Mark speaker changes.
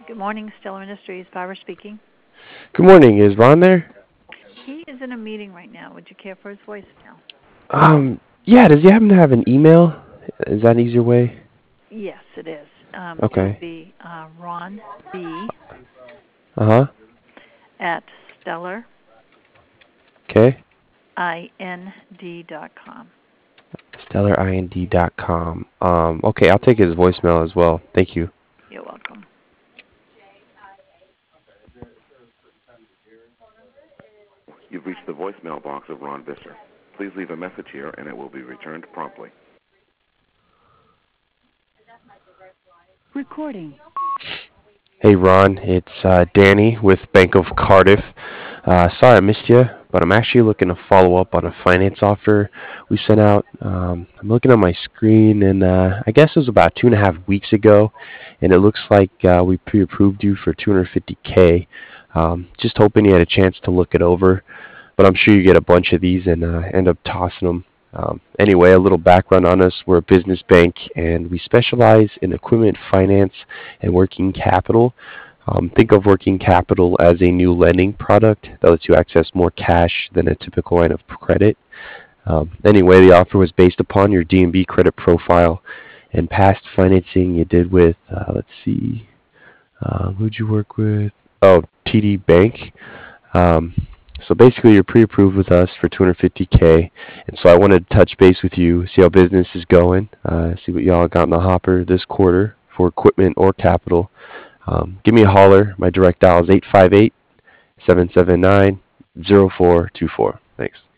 Speaker 1: Good morning, Stellar Industries. Barbara speaking.
Speaker 2: Good morning. Is Ron there?
Speaker 1: He is in a meeting right now. Would you care for his voicemail?
Speaker 2: Yeah. Does he happen to have an email? Is that an easier way?
Speaker 1: Yes, it is. It would
Speaker 2: Okay.
Speaker 1: be Ron B.
Speaker 2: Uh huh.
Speaker 1: at stellarind.com.
Speaker 2: Okay. StellarIND.com. Okay. I'll take his voicemail as well. Thank you.
Speaker 1: You're welcome.
Speaker 3: You've reached the voicemail box of Ron Visser. Please leave a message here and it will be returned promptly.
Speaker 1: Recording.
Speaker 2: Hey Ron, it's Danny with Bank of Cardiff. Sorry I missed you, but I'm actually looking to follow up on a finance offer we sent out. I'm looking at my screen, and I guess it was about 2.5 weeks ago, and it looks like we pre-approved you for 250K. Just hoping you had a chance to look it over, but I'm sure you get a bunch of these and end up tossing them. Anyway, a little background on us. We're a business bank, and we specialize in equipment finance and working capital. Think of working capital as a new lending product that lets you access more cash than a typical line of credit. Anyway, the offer was based upon your D&B credit profile and past financing you did with, let's see, who'd you work with? Oh, TD Bank. Um, so basically, you're pre-approved with us for 250K, and so I wanted to touch base with you, see how business is going, see what y'all got in the hopper this quarter for equipment or capital. Give me a holler. My direct dial is 858-779-0424. Thanks.